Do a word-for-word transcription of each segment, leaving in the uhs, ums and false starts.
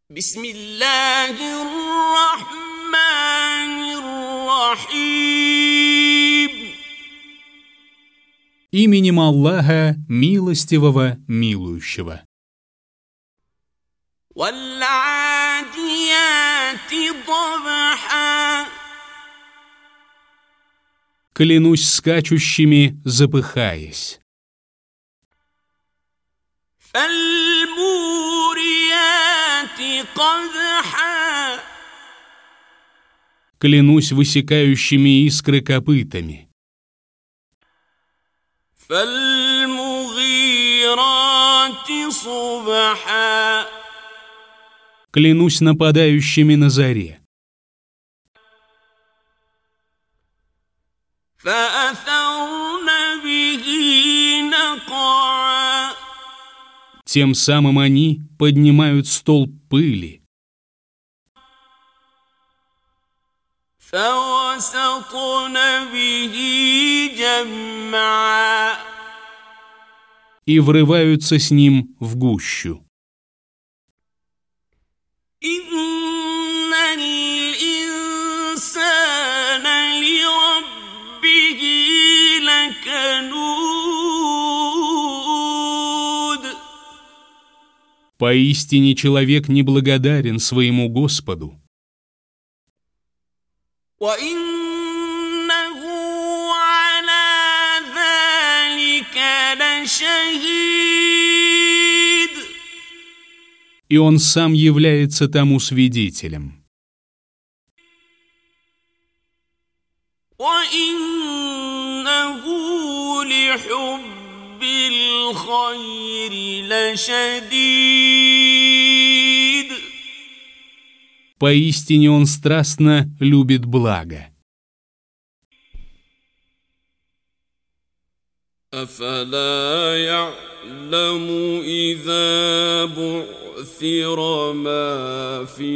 بسم الله الرحمن الرحيم. Именем Аллаха, милостивого, милующего. والعاديات ضبحا. Клянусь скачущими, запыхаясь. فالموريات قدحا. Клянусь высекающими искры копытами. فالمغيرات صبحا. Клянусь нападающими на заре. فأثرن به نقعا. Тем самым они поднимают столб пыли. فوسطن به جمعا. И врываются с ним в гущу. إن الإنسان لربه لكنود. Поистине человек неблагодарен своему Господу. وإنه على ذلك لشهيد. И он сам является тому свидетелем. وإنه لحب الخير لشديد. Поистине он страстно любит благо. أفلا يعلم إذا بعثر ما في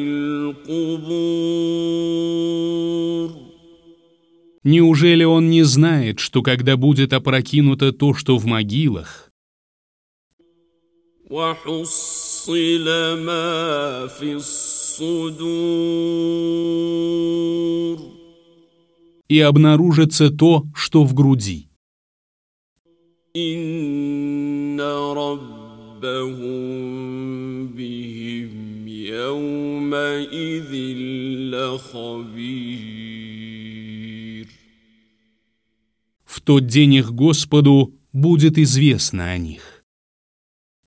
القبور. Неужели он не знает, что когда будет опрокинуто то, что в могилах, وحصل ما في الصدور. и обнаружится то, что в груди? إن ربهم بهم يومئذ لخبير. В тот день их Господу будет известно о них.